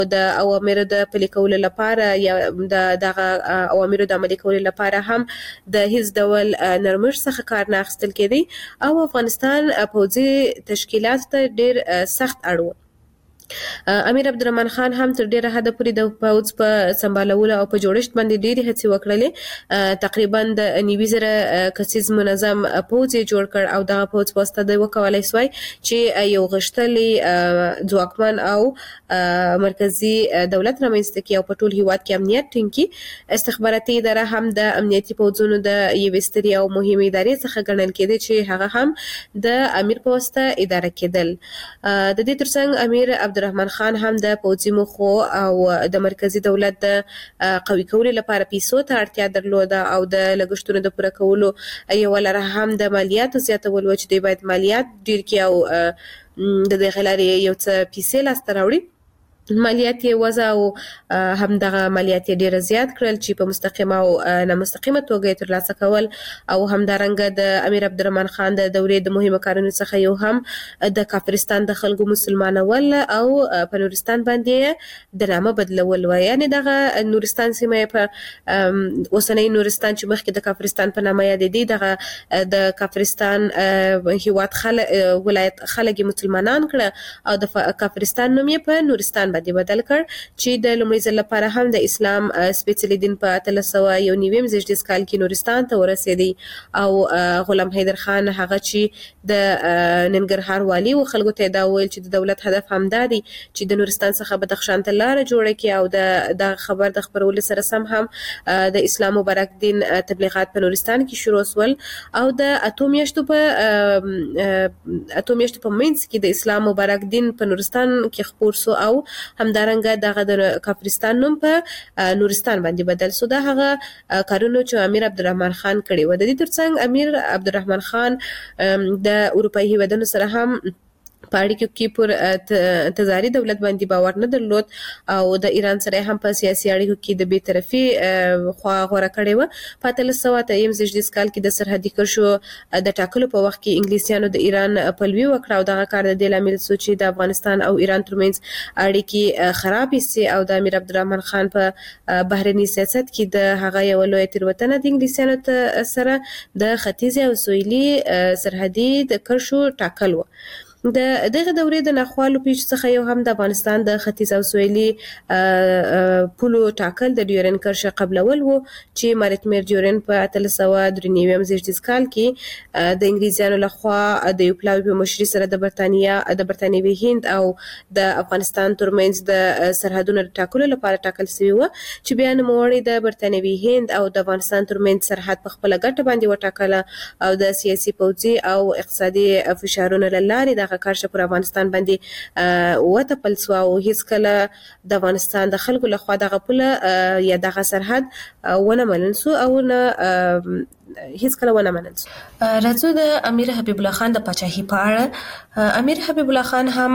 د اوامرو د پلي کولو لپاره یا د اوامرو د عملي کولو لپاره هم د هیڅ ډول نرمښت څخه کار نه اخیستل کېدی او افغانستان پوځي تشکیلات ته ډیر سخت اړ و. امیر عبدالرحمن خان هم تر ډیره حد پورې د پوځ په سمبالولو او په جوړښت باندې ډیرې هڅې وکړلې. تقریبا د 90,000 کسیز منظم پوځ جوړ کړ او دغه پوځ په واسطه د وکولای سوای چې یو غښتلی ځواکمن او مرکزی دولت رامنځته کړي او په ټول هیواد کې امنیت ټینګ کړي. استخباراتي اداره هم د امنیتي پوځونو د یوې سترې او مهمې ادارې څخه ګڼل کېده چې هغه هم د امیر په واسطه اداره کېدل. د دې ترڅنګ امیر عبدالرحمن خان هم د پوځي موخو او د مرکزی دولت د قوي کولو لپاره پیسو ته اړتیا درلوده او د لګښتونو د پوره کولو یو لاره هم د مالیاتو زیاتول و چې دوی باید مالیات ډیر کړي او د دې لارې یو څه پیسې لاسته راوړي. مالیات یې وضع او هم دغه مالیات یې ډیر زیات کړل چې په مستقیمه او نامستقیمه توګه ترلاسه کول او همدارنګه د امیر عبدالرحمن خان د دورې د مهمو کارونو څخه یو هم د کافرستان د خلکو مسلمانول او په نورستان باندې د نامه بدلول و. یعنی دغه نورستان سیمه په اوسنۍ نورستان چې مخکې د کافرستان په نامه یادېدی دغه د کافرستان هیواد ولایت خلک مسلمانان کړه او د کافرستان نوم یې په نورستان باندې بدل کړ چې د لومړي ځل لپاره هم د اسلام سپېڅلي دین په 1391 کال کې نورستان ته ورسېدی او غلام حیدر خان هغه چې د ننګرهار والی او خلکو ته دا ویل چې د دولت هدف هم دا دی چې د نورستان څخه بدخشان ته لار جوړه کړي او د خبر د خبرولو سره سم هم د اسلام مبارک دین تبلیغات په نورستان کې شروع شول او د اتو میاشتو په منځ کې د اسلام مبارک دین په نورستان کې خپور سو او همدارنګه دغه د کافرستان نوم په نورستان باندې بدل سو. دا هغه کارونه چې امیر عبدالرحمن خان کړي و. د دې ترڅنګ امیر عبدالرحمن خان د اروپایي هیوادونو سره هم په اړیکو کې پر تزاري دولت باندې باور نه درلود او د ایران سره هم په سیاسي اړیکو کې د بی‌طرفي خوا غوره کړې و. په 1393 کال کې د سرحدي کرښو د ټاکلو په وخت کې انګلیسیانو د ایران پلوي وکړه او دغه کار د دې لامل شو چې د افغانستان او ایران ترمنځ اړیکې خرابې سي او د امیر عبدالرحمن خان په بهرني سیاست کې د هغه یو لوی تېروتنه د انګلیسیانو سره د ختیځ او سویلي سرحدي د کرښو ټاکل و. د دغه دورې د ناخوالو پیښ څخه یو هم د افغانستان د ختیځ او سویلي پولو ټاکل د ډیورن کرښه قبلول وو چې مارټمیر ډیورن په 1393 کال کې د انګلیسیانو لخوا د یو پلاوي په مشرۍ سره د برتانیوي هند او د افغانستان ترمنځ د سرحدونو ټاکلو لپاره ټاکل شوی و چې بیا نوموړي د برتانیوي هند او د افغانستان ترمنځ سرحد په خپل ګټه باندې وټاکله او د سیاسي پوځي او اقتصادي فشارونو له لارې د کارشه پر افغانستان باندې وتپل سو او هیڅ کله د افغانستان د خلکو لخوا دغه پوله یا دغه سرحد ونه منل سو او نه هیڅ کله ونه منل سو. راځو د امیر حبیب الله خان د پاچاهي په اړه. امیر حبیب الله خان هم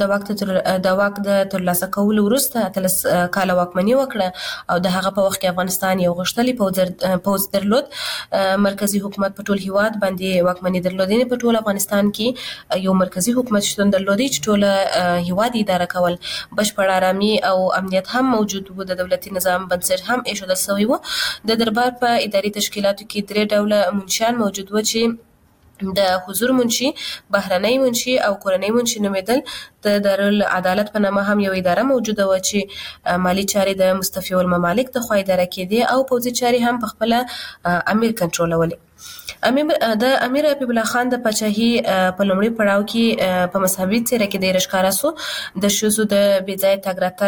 د واک د ترلاسه کولو وروسته 13 کال واکمني وکړه او د هغه په وخت کې افغانستان یو غښتلی پوځ درلود. مرکزی حکومت په ټول هیواد باندې واکمني درلودنه په ټول افغانستان کې یو مرکزی حکومت شتون درلودي چې ټول هیواد اداره کول. بشپړ آرامي او امنیت هم موجود و. د دولتي نظام بنسټ هم ایښودل شوی و. د دربار په اداري تشکیلاتو کې درې ډوله منشیان موجود و چې د حضور منشي، بهرنۍ منشي او کورنۍ منشي نومېدل. د دارالعدالت په نامه هم یو اداره موجوده و چې مالی چارې د مستفیو الممالک د خوا اداره کېدې او پوځي چارې هم په خپل امیر کنټرولولې. د امیر حبیب الله خان د پاچاهي په لومړي پړاو کې په مذهبي څیره کې ډېر ښکاره سو. د ښځو د بې ځایه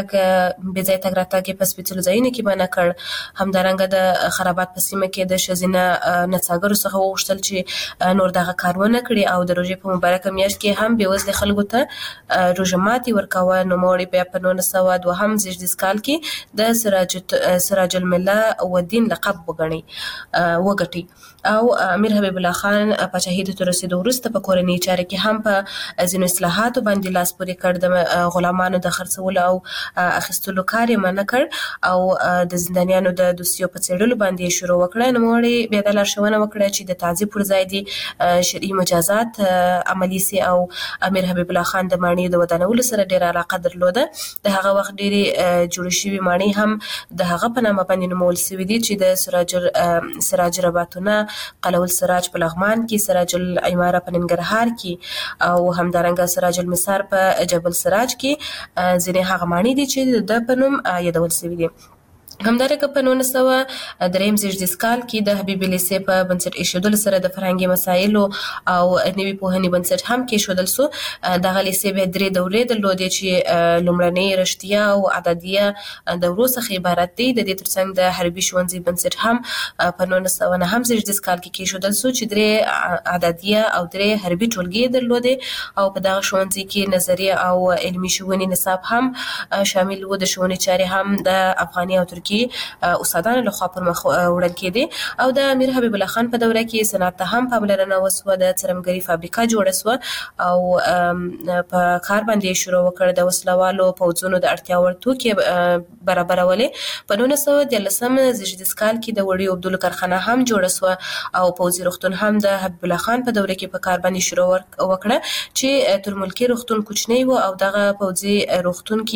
تګ راتګ په سپېڅلو ځایونو کې منع کړ. همدارنګه د خرابات په سیمه کې د ښځینه نڅاګرو څخه وغوښتل چې نور دغه کار ونه کړي او د روژې په مبارکه میاشت کې هم بېوزلې خلکو ته روژه ماتي ورکوه. نوموړي بیا په 1902 کال کې د سراج المله والدین لقب وګټي او امیر حبیب الله خان پاچاهي ته رسیدو وروسته په کورنۍ چارو کې هم په ځینو اصلاحاتو باندې لاس پورې کړ. د غلامانو د خرڅولو او اخیستلو کار یې منع کړ او د زندانیانو د دوسیو په څېړلو باندې شروع وکړه. نوموړي بیا د لارښوونه وکړه چې د تعذیب پر ځای دې شرعي مجازات عملي سي او امیر حبیب الله خان د ماڼۍ د ودانولو سره ډېره علاقه درلوده. د هغه وخت ډېرې جوړې شوي ماڼۍ هم د هغه په نامه باندې نومول سوي دي چې د سراج رباطونه، قلعه السراج په لغمان کې، سراج العماره په ننګرهار کې او همدارنګه سراج المسار په جبل سراج کې ځینې هغه ماڼۍ دي چې د په نوم یادول سوي دي. همدارنګه په 1903 زیږدیز کال کې د حبیب لیسې په بنسټ ایښودلو سره د فرهنګي مسایلو او نوي پوهنې بنسټ هم کېښودل سو. دغه لیسې بیا 3 دورې درلودې چې لومړنۍ رشتیا او اعدادیه دورو څخه عبارت دي. د دې ترڅنګ د حربي ښوونځي بنسټ هم په 1909 زیږدیز کال کې کېښودل سو چې 3 اعدادیه او 3 حربي ټولګې درلودې او په دغه ښوونځي کې نظریه او علمي ښوونې نصاب هم شامل و. د ښوونې چارې هم د افغاني او ترکي استادانو لخوا پر مخ وړل کېدې او د امیر حبیب الله خان په دوره کې صنعت ته هم پاملرنه وسوه. د څرمګري فابریکه جوړه سوه او په کار باندې شروع وکړ. د وسلوالو پوځونو د اړتیا وړ توکي برابرولې. په 1913 زیږدیز کال کې د وړیو اوبدلو کارخانه هم جوړه سوه او پوځي روغتون هم د حبیب الله خان په دوره کې په کار باندې شروع وکړه چې تر ملکي روغتون کوچنی و او دغه پوځي روغتون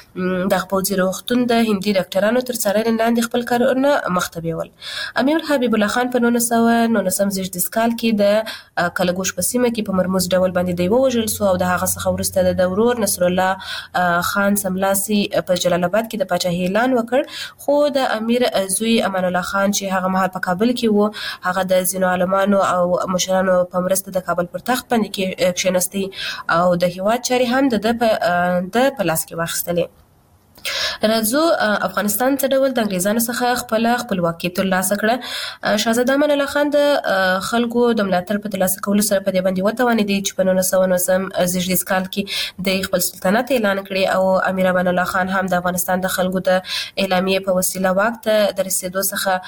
د هندي ډاکټرانو تر څارنې لاندې خپل کارونه مخته بیول. امیر حبیب الله خان په 1919 زیږدیز کال کې د کلګوش په سیمه کې په مرموز ډول باندې دی ووژل سو او د هغه څخه وروسته د ورور نصر الله خان سملاسي په جلال آباد کې د پاچاهۍ اعلان وکړ. خو د امیر زوی امان الله خان چې هغه مهال په کابل کې و، هغه د ځینو عالمانو او مشرانو په مرسته د کابل پر تخت باندې کښېنستی او د هیواد چارې هم د په لاس کې واخیستلې. راځو افغانستان څه ډول د انګریزانو څخه خپل خپلواکي ترلاسه کړه. شاهزاده امان الله خان د خلکو د ملاتړ په ترلاسه کولو سره په دې باندې وتوانېدی چې په 1919 زیږدیز کال کې د خپل سلطنت اعلان کړي او امیر امان الله خان هم د افغانستان د خلکو د اعلامیې په وسیله واک ته د رسیدو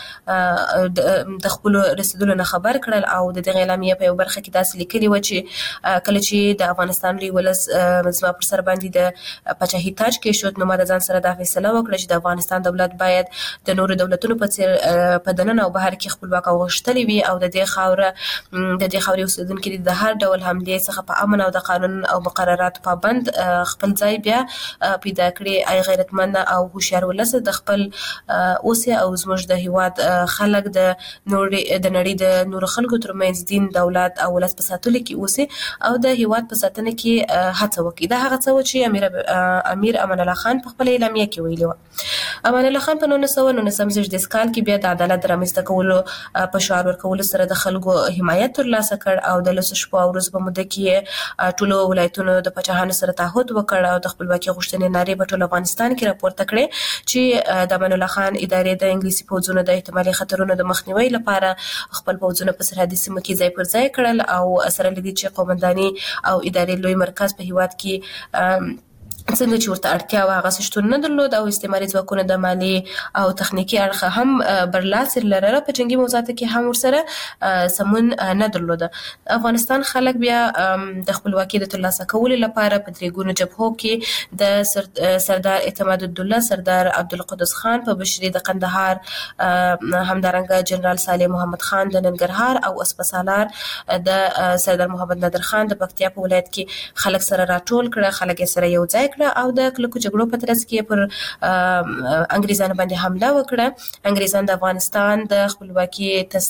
څخه د خپل رسیدلو نه خبر کړل او د دغه اعلامیې په یو برخه کې داسې لیکلي و چې کله چې د افغانستان لوی ولس زما پر سر باندې د پاچاهۍ تاج کېښود نو ما د ځان سره دا فیصله وکړه چې د افغانستان دولت باید د نورو دولتونو په څیر په دننه او بهر کې خپلواک او غښتلی وي او د دې خاورې اوسیدونکي د هر ډول حملې څخه په امن او د قانون او مقرراتو پابند خپل ځای بیا پیدا کړي. ای غیرتمند او هوښیار ولس د خپل اوسې او زموږ د هیواد خلک د نړۍ د نورو خلکو ترمنځ دین، دولت او ولس په ساتلو کې اوسي او د هیواد په ساتنه کې هڅه وکړي. دا هغه څه و چې امیر امان الله خان په خپل اعلامیه کې ویلي و. امان الله خان په 1919 زیږدیز کال کې بیا د عدالت د رامنځته کولو په شعار ورکولو سره د خلکو حمایت ترلاسه کړ او د 10 شپو او ورځو په موده کې ټولو ولایتونو د پاچاهانو سره تعهد وکړ او د خپلواکۍ غوښتنې نارې په ټول افغانستان کې راپورته کړې چې د امان الله خان ادارې د انګلیسي پوځونو د احتمالي خطرونو د مخنیوي لپاره خپل پوځونه په سرحدي سیمو کې ځای پر ځای کړل او سره لدې چې قومنداني او ادارې لوی مرکز په هیواد کې څنګه چې ورته اړتیا وه هغه شتون نه درلود او استعماري ځواکونه د مالي او تخنیکي اړخه هم برلاسي لرله. په جنګي موضوعاتو کې هم ورسره سمون نه درلوده. افغانستان خلک بیا د خپلواکۍ د ترلاسه کولو لپاره په 3 ګونو جبهو کې د سردار اعتماد الدوله، سردار عبدالقدوس خان په مشري د قندهار، همدارنګه جنرال صالح محمد خان د ننګرهار او اسپسالار د سردار محمد نادر خان د پکتیا په ولایت کې خلک سره راټول کړه. خلک یې سره یو ځای او د کلکو جګړو په ترڅ کې پر انګریزانو باندې حمله وکړه. انګریزان د افغانستان د خپلواکۍ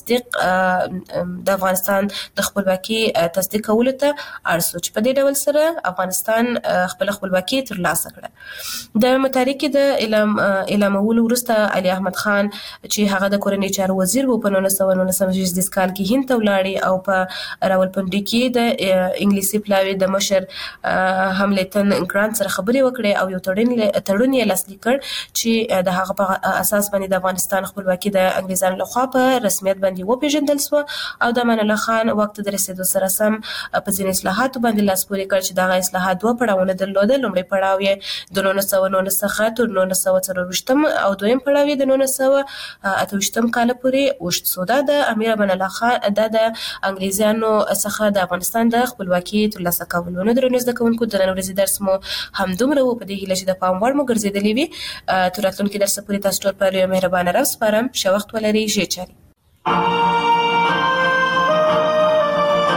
تصدیق کولو ته اړ شو چې په دې ډول سره افغانستان خپل خپلواکۍ ترلاسه کړه. د متارکې د اعلامولو وروسته علي احمد خان چې هغه د کورنۍ چارو وزیر و په 1919 زیږدیز کال کې هند ته ولاړی او په راولپنډي کې د انګلیسي پلاوي د مشر هملتن ګرانت سره خبرې وکړې او یو تړون یې لاسلیک کړ چې د هغه په اساس باندې د افغانستان خپلواکي د انګریزانو لخوا په رسمیت باندې وپیژندل شو او د امان الله خان وخت د رسیدو سره سم په ځینې اصلاحاتو باندې لاس پورې کړ چې دغه اصلاحات 2 پړاوونه درلودل. لومړی پړاو یې د 1919 څخه تر 1924 او دویم پړاو یې د 1928 کال پورې اوږد شو. دا د امیر امان الله خان د انګریزانو څخه د افغانستان د خپلواکي ترلاسه کولو نه درنو زده کوونکو د نن ورځې درس مو همدومره و. په دې هیله چې د پام وړ مو ګرځېدلی وي. تر راتلونکي درس پورې تاسو ټول پر یو مهربانه رب سپارم. ښه وخت ولرئ. ژې چارې.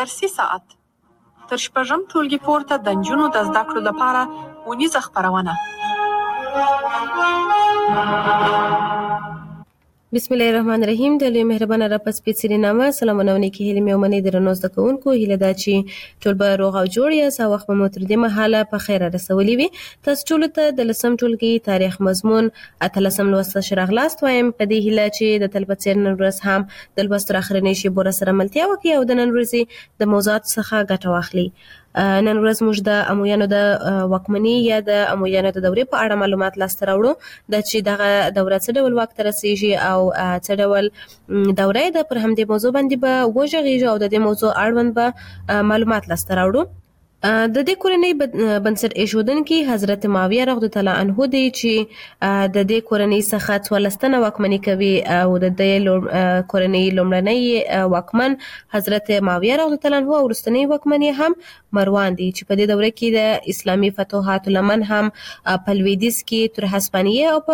درسي ساعت تر 6 ټولګي پورته د نجونو د زده کړو لپاره ونیزه خپرونه. بسم الله الرحمن الرحیم. د لوی مهربانه رب سپېڅلي نامه سلامونه او نیکې هیلې مې ومنئ. درنو زده کوونکو، هیله ده چې ټول به روغ او جوړ یاست او وخت به مو تر دې مهاله په خیره رسولي وي. تاسو ټولو ته د 10 ټولګي تاریخ مضمون 18 لوست ښه راغلاست وایم په دې هیله چې د تل په څېر نن ورځ هم د لوست تر اخرنۍ شېبو راسره ملتیا وکړي او د نن ورځې د موضوعاتو څخه ګټه واخلي. نن ورځ موږ د امویانو د واکمنۍ یا د امویانو د دورې په اړه معلومات لاسته راوړو، د چې دغه دوره څه ډول واک ته رسیږي او څه ډول دوره ده. پر همدې موضوع باندې به وغږیږو او د دې موضوع اړوند به معلومات لاسته راوړو. د دې کورنۍ بنسټ ایښودونکي حضرت معاویه رضی الله عنه دی چې د دې کورنۍ څخه 14 واکمني کوي او د دې کورنۍ لومړنی واکمن حضرت معاویه رضی الله عنه او وروستنی واکمن هم مروان دی چې په دې دوره کې د اسلامي فتوحاتو لمن هم په لویدیځ کې تر هسپانیې او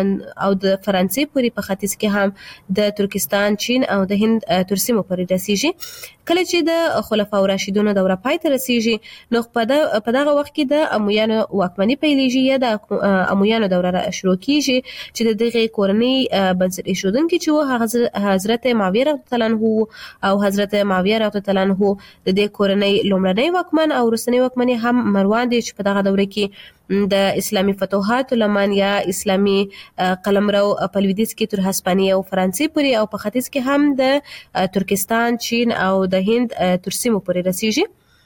د فرانسې پورې په ختیځ کې هم د ترکستان، چین او د هند تر سیمو پورې رسیږي. کله چې د خلفاء راشدینو دوره پای ته رسیږي نو په دغه وخت کې د امویانو واکمني پیلېږي یا د امویانو دوره شروع کیږي چې د دغه کورنۍ بنسټ ایښودونکي چې حضرت معاویه رضی الله عنه او حضرت معاویه رضی الله عنه د دې کورنۍ لومړنی واکمن او وروستنی واکمن هم مروان دی چې په دغه دوره کې د اسلامي فتوحاتو لمن یا اسلامي قلمرو په لویدیځ کې تر هسپانیې او فرانسې پورې او په ختیځ کې هم د ترکستان، چین او د هند تر سیمو پورې رسیږي.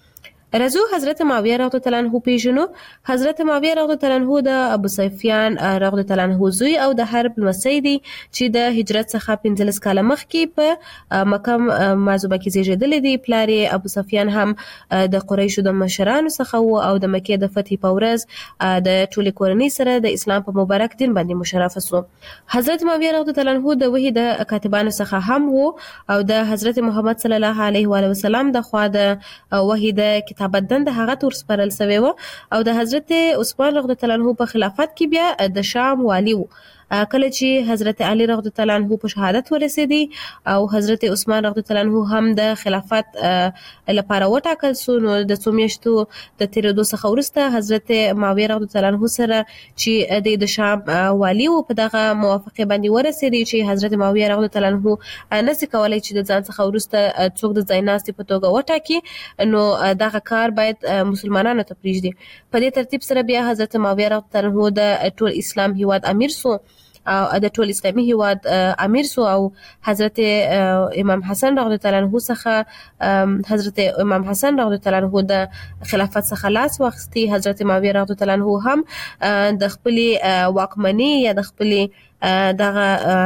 رضو حضرت معاویه رضی الله عنه پیژنو. حضرت معاویه رضی الله عنه د ابو سفیان رضی الله عنه زوی او د حرب لمسی دی چې د هجرت څخه 15 کال مخکې په مکه معظمه کې زیږیدلی دی. پلار ابو سفیان هم د قریشو د مشرانو څخه و او د مکې د فتح په ورځ د ټولې کورنۍ سره د اسلام په مبارک دین باندې مشرف شو. حضرت معاویه رضی الله عنه د وحی د کاتبانو څخه هم و او د حضرت محمد صلی الله علیه و وسلم د خوا د وحی د کتابت د هغه تور سپارل شوی و او د حضرت عثمان رضی الله عنه په خلافت کې بیا د شام والی و. کله چې حضرت علی رضی الله عنه په شهادت ورسېدی او حضرت عثمان رضی الله عنه هم د خلافت لپاره وټاکل شو نو د څو میاشتو د تیرېدو څخه وروسته حضرت معاویه رضی الله عنه سره چې د شام والی و په دغه موافقه باندې ورسېدی چې حضرت معاویه رضی الله عنه نسی کولای چې د ځان څخه وروسته څوک د ځایناستي په توګه وټاکي نو دغه کار باید مسلمانانو ته پریږدي. په دې ترتیب سره بیا حضرت معاویه رضی الله عنه د ټول اسلام هیواد امیر سو او د ټول اسلامي هیواد امیر سو او حضرت امام حسن رضی الله عنه څخه حضرت امام حسن رضی الله عنه د خلافت څخه لاس واخیستی. حضرت معاویه رضی الله عنه هم د خپل واکمنۍ یا د خپل دغه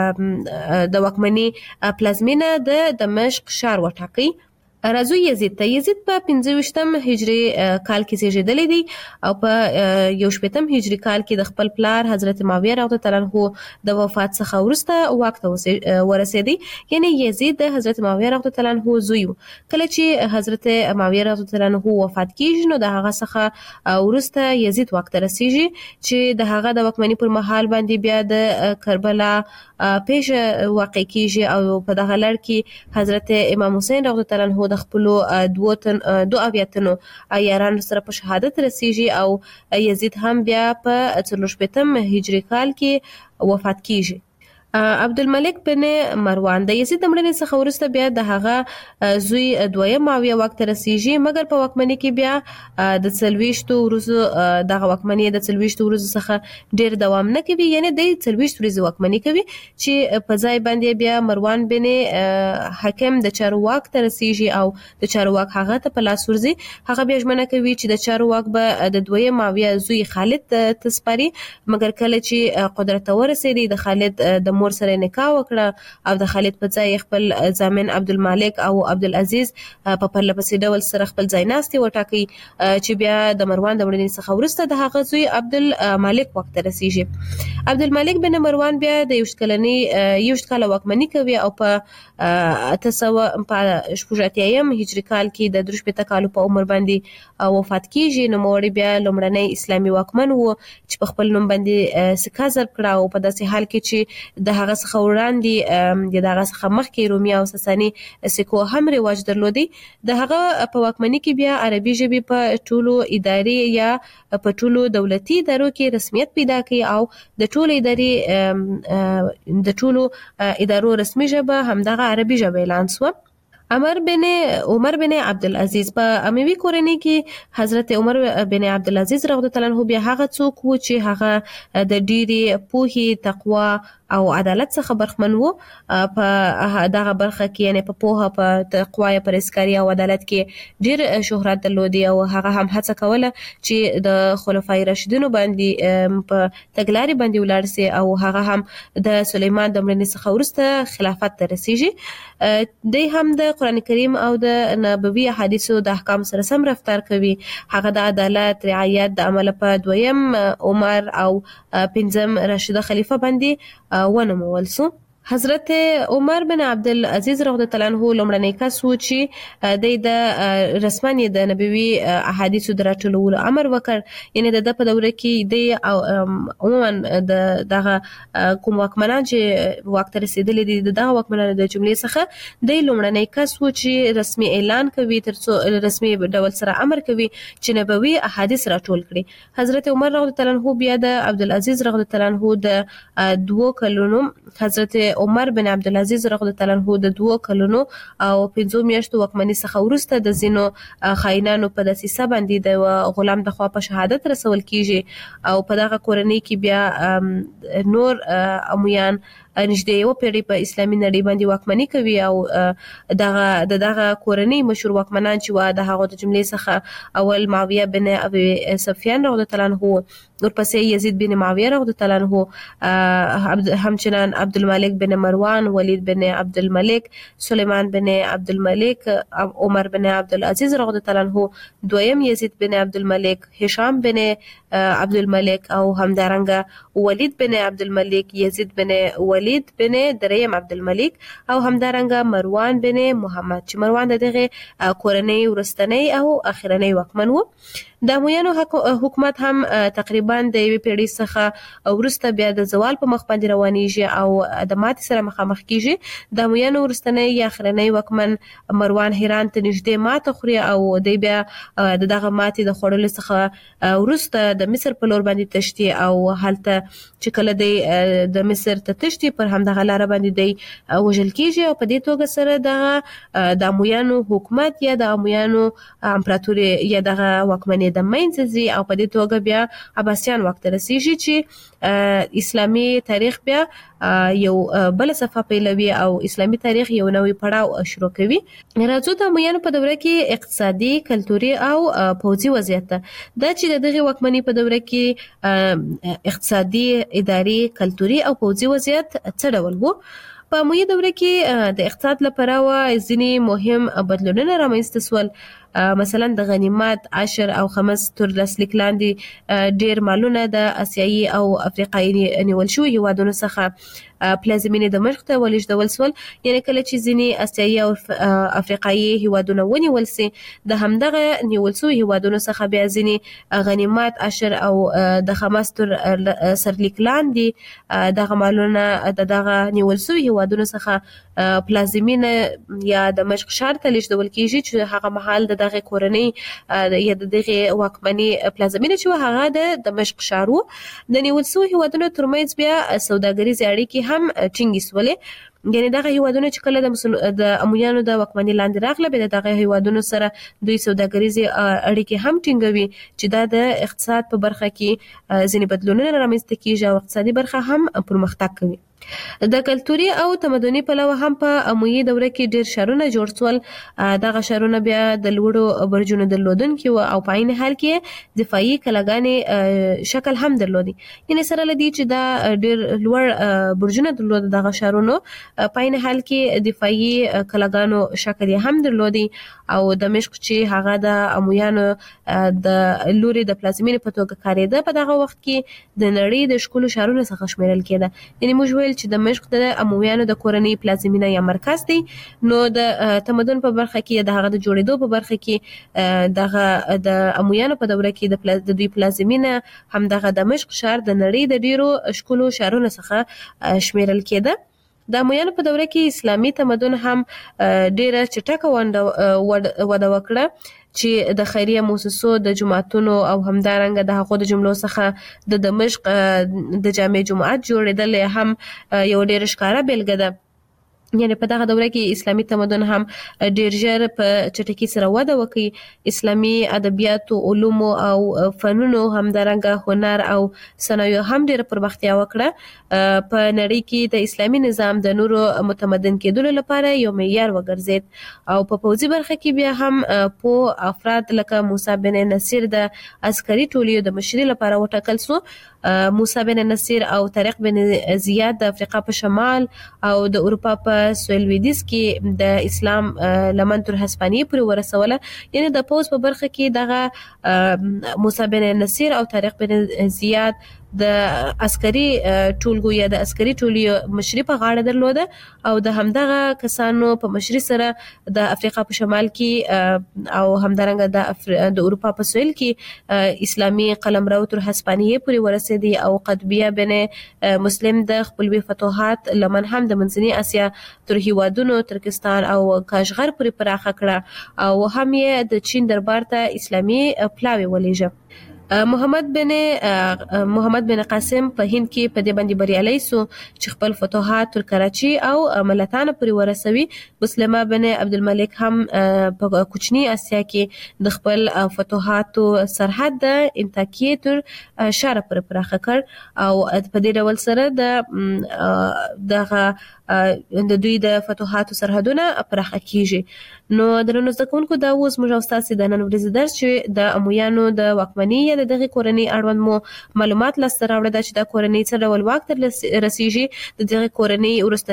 د واکمنۍ پلازمینه د دمشق ښار وټاکي. راځو یزید ته. یزید په 25م هجری کال کې زیږیدلی دی او په 18م هجری کال کې د خپل پلار حضرت معاویه رضی الله عنه د وفات څخه وروسته واک ته ورسېدی. یعنی یزید د حضرت معاویه رضی الله عنه زوی و. کله چې حضرت معاویه رضی الله عنه وفات کیږي نو د هغه څخه وروسته یزید واک ته رسیږي چې د هغه د واکمنۍ پر مهال باندې بیا د کربلا پیښه واقع کیږي او په دغه لړ کې حضرت امام حسین رضی الله عنه د خپل دو اویاتنو یارانو سره په شهادت رسیږي او یزید هم بیا په 14 هجری کال کې وفات کیږي. عبدالملک بن مروان د یزید د مړینې څخه وروسته بیا د هغه زوی دویم معاویه واک ته رسیږي مګر په واکمنۍ کې بیا د 40 ورځو دغه واکمنۍ د 40 ورځو څخه ډیر دوام نه کوي. یعنی د 40 ورځې واکمنۍ کوي چې په ځای باندې بیا مروان بن حکم د چارواک ته رسیږي او د چارواک هغه ته په لاس ورځي. هغه بیا ژمنه کوي چې د چارواک به د دویم معاویه زوی خالد تسپاري مګر کله چې قدرت ته ورسېدي د خالد د مور سره نکاح وکړه او د خالد په ځای خپل ضامن عبدالمالک او عبدالعزیز په پرله پسې ډول سره خپل ځایناستي وټاکي چې بیا د مروان د مړینې څخه وروسته د هغه زوی عبدالمالک وخت ته رسیږي. عبدالمالک بن مروان بیا د 20 کاله واکمني کوي او په 880 هجری کال کې د 13 کالو په عمر باندې وفات کیږي. نو موري بیا لومړنی اسلامي واکمن وو چې په خپل نوم باندې سکه ضرب کړه او په داسې حال کې چې د د هغه څخه وړاندې د هغه څخه مخکې رومي او ساساني سکو هم رواج درلودي. د هغه په واکمنۍ کې بیا عربي ژبې په ټولو اداري یا په ټولو دولتي ادارو کې رسمیت پیدا کړي او د ټولو ادارو رسمي ژبه همدغه عربي ژبه اعلان شو. عمر بن عبدالعزیز په اموي کورنۍ کې حضرت عمر بن عبدالعزیز رضی الله عنه بیا هغه څوک و چې هغه د ډيري پوهې، تقوا او عدالت څخه برخمن وو. په دغه برخه کې یعنی په پوهه، په تقوا، پرهیزګاري او عدالت کې ډیر شهرت درلودي او هغه هم هڅه کوله چې د خلفای راشدینو باندې په تګلاري باندې ولاړ سي او هغه هم د سليمان د مړینې څخه وروسته خلافت ته رسیږي. دوی هم د قرآن کریم او د نبوي احادیثو د احکام سره سم رفتار کوي. هغه د عدالت، رعایت د عمل په دویم عمر او پنځم راشده خلیفہ باندې ونومول سو. حضرت عمر بن عبدالعزیز رضی الله عنه لومړنی کس و چې د رسمن د نبوي احادیثو درټولولو امر وکړ. یعنی د په دوره کې د عموما دغه کوم واکمنان چې واک ته رسیدلي دي دغه واکمنانو د جملې څخه د لومړنی کس و چې رسمي اعلان کوي، ترڅو رسمي ډول سره امر کوي چې نبوي احادیث راټول کړي. حضرت عمر رضی الله عنه بیا د عبدالعزیز رضی الله عنه د 2 کلونو، حضرت عمر بن عبدالعزیز رضی الله عنه د 2 کلونو او 5 میاشتو واکمنۍ څخه وروسته د زینو خاینانو په دسیسه باندې د غلام د خوا په شهادت رسول کیږي او په دغه کورنۍ کې بیا نور امیان نږدې یو پیړۍ په اسلامي نړۍ باندې واکمنۍ کوي او دغه کورنۍ مشهور واکمنان چې و د هغه د جملې څخه اول معاویه بن ابي سفیان رضی الله عنه، ورپسې یزید بن معاویه رضی الله عنه، همچنان عبدالملک بن مروان، ولید بن عبدالملک، سلیمان بن عبدالملک، عمر بن عبدالعزیز رضی الله عنه، دویم یزید بن عبدالملک، هشام بن عبدالملک او همدارنګه ولید بن عبدالملک، یزید بن ولید بن دریم عبدالملک او همدارنګه مروان بن محمد چې مروان دغه کورنۍ ورستنی او اخرنی واکمن وو. د امویانو حکومت هم تقریبا د یوې پیړۍ څخه وروسته بیا د زوال په مخ باندې روانېږي او د ماتې سره مخامخ کیږي. د امویانو وروستنی یا اخرنی واکمن مروان هران ته نږدې ماته خوري او دی بیا دغه ماتې د خوړلو څخه وروسته د مصر په لور باندې تشتي او هلته چې کله دی د مصر ته تشتي پر همدغه لار باندې دی وژل کیږي او په دې توګه سره د امویانو حکومت یا د امویانو امپراتوري یا دغه واکمنۍ د منځ ځي او په دې توګه بیا عباسیان وخت رسیږي چې اسلامي تاریخ بیا یو بل صفحه پیلوي او اسلامي تاریخ یو نوې پړاو شروع کوي. راځو د امویانو په دوره کې اقتصادي، کلتوري او پوځي وضعیت دا چې دغه واکمنۍ په دوره کې اقتصادي، اداري، کلتوري او پوځي وضعیت څه ډول وو. په اموي دوره کې د اقتصاد لپاره ځینې مهم بدلونونه رامنځته شول. مثلا د غنیمت، عشر او خمس تر لاسلیک لاندې ډیر مالونه د اسیایي او افریقایي نیول شوي هیوادونو څخه پلازمینې دمشق ته ولېږدول شول. یعنی کله چې ځینې اسیایي او افریقایي هیوادونه ونیول سي د همدغه نیول شوي هیوادونو څخه بیا ځینې غنیمت، عشر او د خمس تر سرلیک لاندې دغه مالونه د دغه نیول شوي هیوادونو څخه پلازمینه یا دمشق ښار ته لېږدول کیږي چې هغه مهال د دغه کورنۍ یا د دغه واکمنۍ پلازمینه چې هغه د دمشق ښار وو. د نیول شوي هیوادونو ترمنځ بیا سوداګریزې اړیکې هم ټینګې شولې. یعنی دغه هیوادونه چې کله د امویانو د واکمنۍ لاندې راغله بیا دغه هیوادونو سره دوی سوداګریزې اړیکې هم ټینګوي چې دا د اقتصاد په برخه کې ځینې بدلونونه رامنځته کیږي او اقتصادي برخه هم پرمختګ کوي. د کلتوري او تمدني پلوه هم په اموي دوره کې ډیر شهرونه جوړ شول. دغه شهرونه بیا د لوړو برجونو درلودونکي وو او په عین حال کې دفاعي کلاګانې شکل هم درلودي. یعنی سره لدی چې دا ډیر لوړ برجونه درلود دغه شهرونو په عین حال کې دفاعي کلاګانو شکل هم درلودي او دمشق چې هغه د امویانو د لوري د پلازمینې په توګه کارېده په دغه وخت کې د نړۍ د ښکلو شهرونو څخه شمیرل کېده. یعنی موږ ویل چې دمشق د امویانو د کورنۍ پلازمینه یا مرکز دی. نو د تمدن په برخه کې د هغه د جوړېدو په برخه کې دغه د امویانو په دوره کې د دوی پلازمینه هم دغه دمشق ښار د نړۍ د ډیرو ښکلو ښارونو څخه شمیرل کېده. د امویانو په دوره کې اسلامي تمدن هم ډیره چټکه وده وکړه چې د خیریه مؤسسو د جماعتونو او همدارنګه د هغو د جملو څخه د دمشق د جامع جماعت جوړېدل هم یو ډیر ښکاره بیلګه ده. یعنی په دغه دوره کې اسلامي تمدن هم ډیر ژر په چټکۍ سره وده وکړي. اسلامي ادبیات او علوم او فنونو همدارنګه هنر او صنایع هم ډیر پرمختیا وکړه. په نړۍ کې د اسلامي نظام د نورو متمدن کېدلو لپاره یو معیار وګرځید. او په پوځي برخه کې بیا هم په افراد لکه موسی بن نصیر د عسکري ټولیو د مشرۍ لپاره وټاکل سو. موسی بن نصیر او طارق بن زیاد د افریقا په شمال او د اروپا په سویل کې د اسلام لمن تر هسپانیې پورې ورسوله. یعنی د پوز په برخه کې دغه موسی بن نصیر او طارق بن زیاد د عسکري ټولګو یا د عسکري ټولیو مشري په غاړه درلوده او د همدغه کسانو په مشري سره د افریقا په شمال کې او همدارنګه د اروپا په سویل کې اسلامي قلمرو تر هسپانیې پورې ورسېدي او قطبیه بن مسلم د خپلوي فتوحات لمن هم د منځنۍ اسیا تر هیوادونو ترکستان او کاشغر پورې پراخه کړه او هم یې د چین دربار ته اسلامي پلاوی ولېږه. محمد بن قاسم په هند کې په دې باندې بریالي سو چې خپل فتوحات تر کراچي او ملتان پورې ورسوي. مسلمه بن عبدالملک هم په کوچنی اسیا کې د خپل فتوحات سرحد د انتاکیې تر شاره پورې پراخه کړ او په دې ډول سره د دوی د فتوحات سرحدونه پراخه کیږي. نو درنو زده کوونکو دا اوس موږ او تاسو د نن ورځې درس چې د امویانو د واکمنۍ یا د دغه کورنۍ اړوند مو معلومات لاسته راوړل چې د کورنۍ څه ډول واک تر رسیږي، د دغه کورنۍ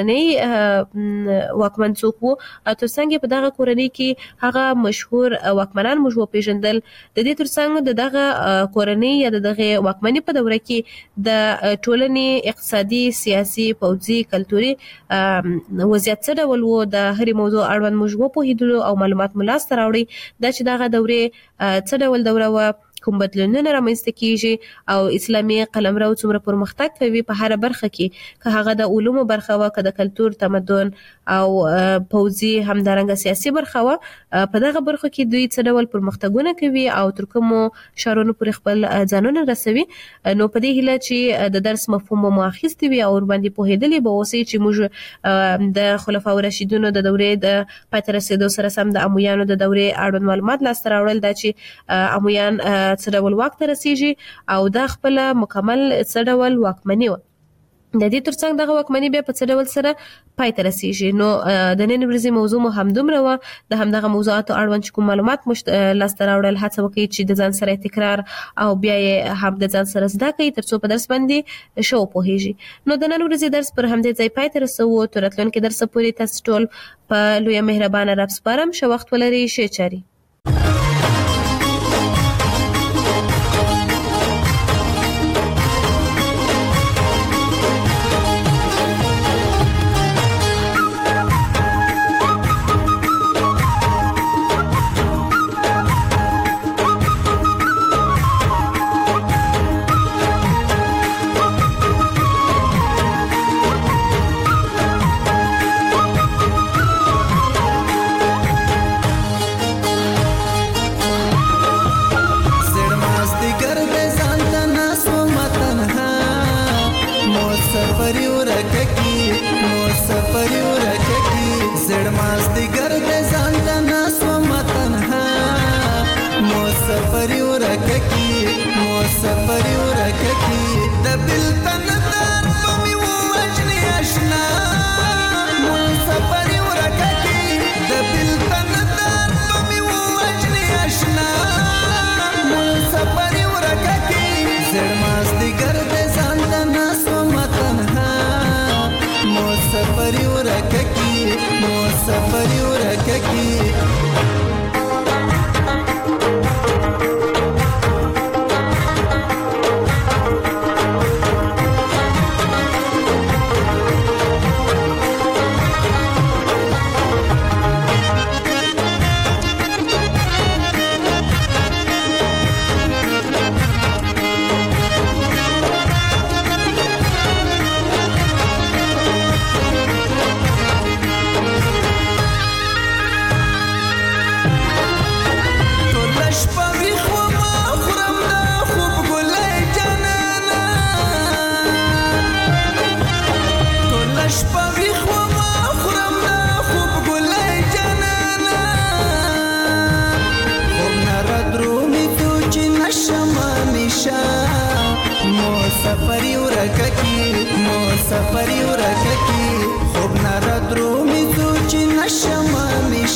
ورستنۍ واکمن څوک وو او ترڅنګ په دغه کورنۍ کې هغه مشهور واکمنان موږ وپیژندل. د دې ترڅنګ د دغه کورنۍ یا د دغه واکمنۍ په دوره کې د ټولنې اقتصادي، سیاسي، پوځي، کلتوري وضعیت څه ډول وو د هرې موضوع اړوند موږ وپوهیدلو او معلومات مو لاسته راوړي دا چې دغه دورې څه ډول دوره وه، کوم بدلونونه رامنځته کیږي او اسلامي قلمرو څومره پرمختګ کوي په هر برخه کې، که هغه د علومو برخه وه، که د کلتور، تمدن او پوځي همدارنګه سیاسي برخه وه. په دغه برخه کې دوی څه ډول پرمختګونه کوي او تر کومو شارونو پورې خپل ځانونه رسوي. نو په دې هیله چې د درس مفهوم مو اخیستی وي او ورباندې پوهېدلې به اوسئ چې موږ د خلفاء راشدینو د دورې د پای ته رسېدو سره سم د امویانو د دورې اړوند معلومات لاسته راوړل دا چې امویان څه ډول واک ته رسیږي او دا خپل مکمل څه ډول واکمني وه. د دې ترڅنګ دغه واکمني بیا په څه ډول سره پای ته رسیږي. نو د نن ورځې موضوع مو همدومره وه. د همدغه موضوعاتو اړوند چې کوم معلومات مو لاسته راوړل هڅه وکړئ چې د ځان سره تکرار او بیا یې هم د ځان سره زده کړئ تر څو په درس باندې ښه وپوهیږئ. نو د نن ورځې درس پر همدې ځای پای ته رسوو. تر راتلونکي درسه پورې تاسو ټول په لویه مهربانه رب سپارم. ښه وخت ولرئ. ښې چارې.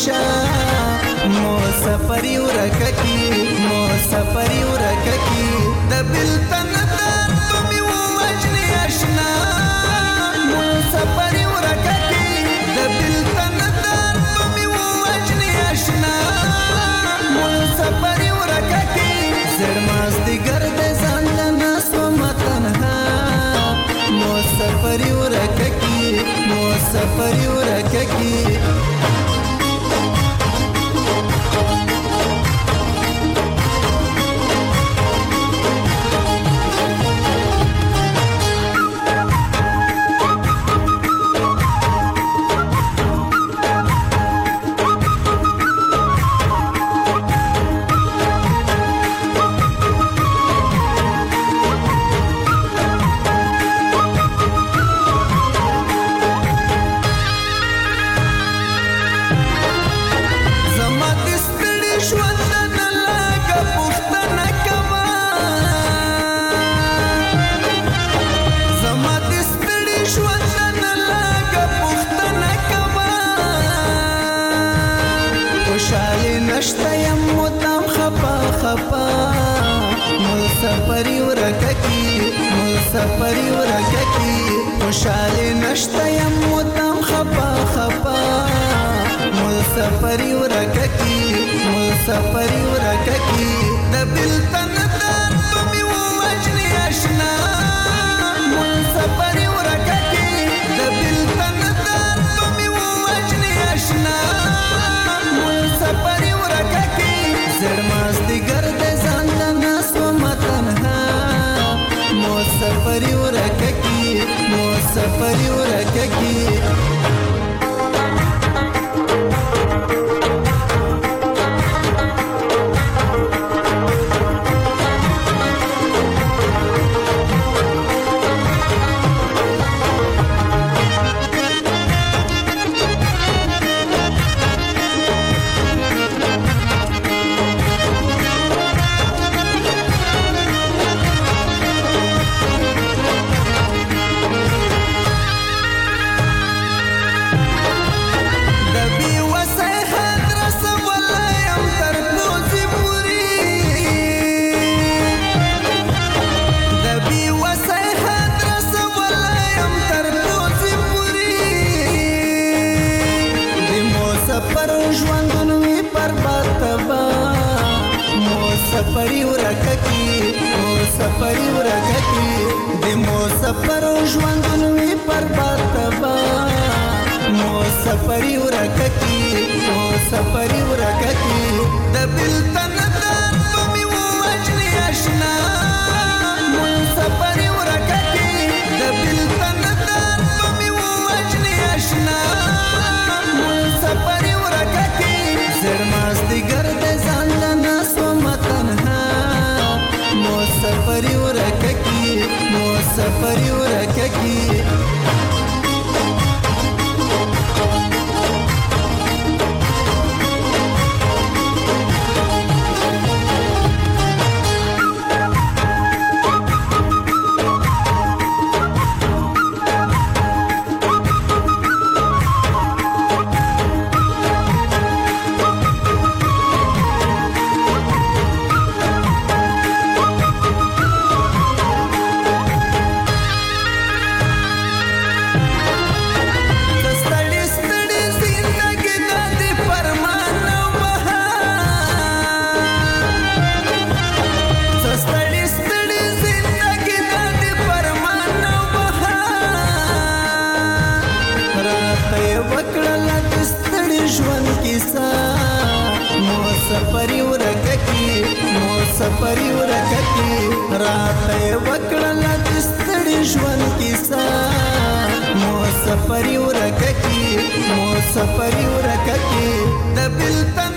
شا مو سفری ورککی مو سفری ورککی د بلتن در پمی وجنی اشنا مو سفری ورککی د بلتن در پمی وجنی اشنا مو سفری ورککی زرماز دیگر د ځان ناس متنها مو سفری ورککی مو سفری ورککی نشته یم مدام خپا خپا مسافری ورککی مسافری ورککی خوشاله نشته یم مدام خپا خپا مسافری ورککی مسافری ورککی د بلتن در پمی وجنی اشنا مسافری ورککی د بلتن در پمی وجنی اشنا مسافری زرماز دیگر د ځان ناس متنها مو سفری ورککی مو سفری ورککی سفری ورککی مو سفری ورککی د مو سفر ژوندون وی برباد تبا مو سفری ورککی مو سفری ورککی د بلتن در پمی وجنی اشنا مو سفری ورککی د بلتن در پمی وجنی اشنا مو سفری ورککی زرماز دیگر د ځان ناس سفری ورککی مو سفری ورککی سفری ورککی مو سفری ورککی رات وکړل د ستړي ژوند کیسه مو سفری ورککی د بلتن